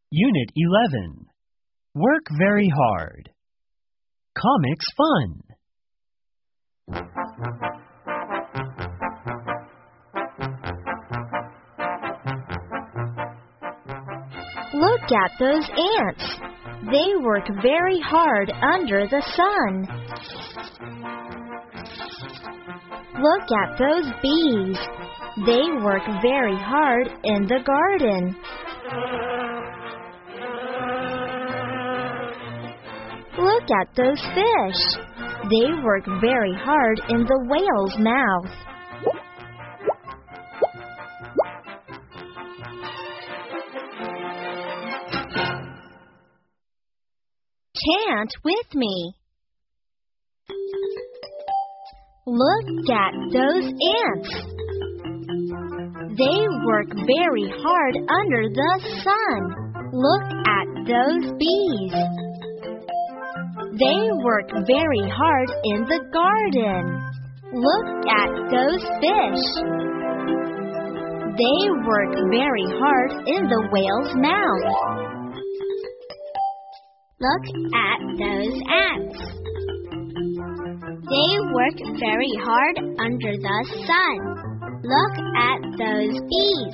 Unit 11. Work very hard. Comics fun. Look at those ants. They work very hard under the sun. Look at those bees. They work very hard in the garden. Look at those fish. They work very hard in the whale's mouth. Chant with me. Look at those ants. They work very hard under the sun. Look at those bees. They work very hard in the garden. Look at those fish. They work very hard in the whale's mouth. Look at those ants. They work very hard under the sun. Look at those bees.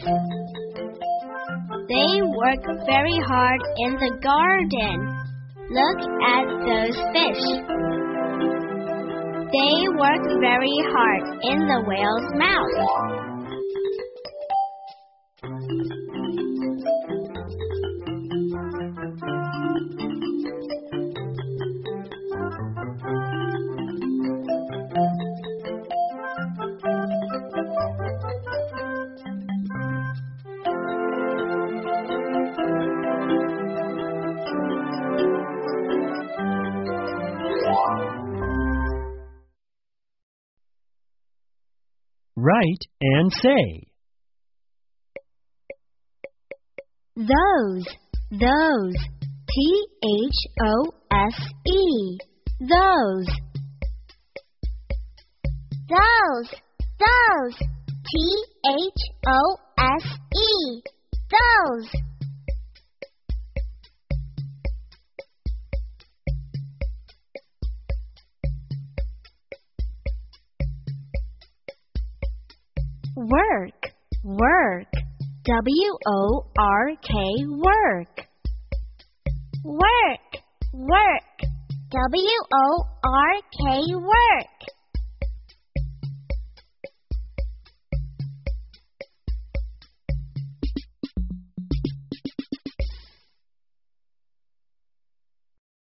They work very hard in the garden. Look at those fish. They work very hard in the whale's mouth. Write and say. Those. T-H-O-S-E. Those. T-H-O-S-E. Those. Work. W-O-R-K, work. Work. W-O-R-K, work.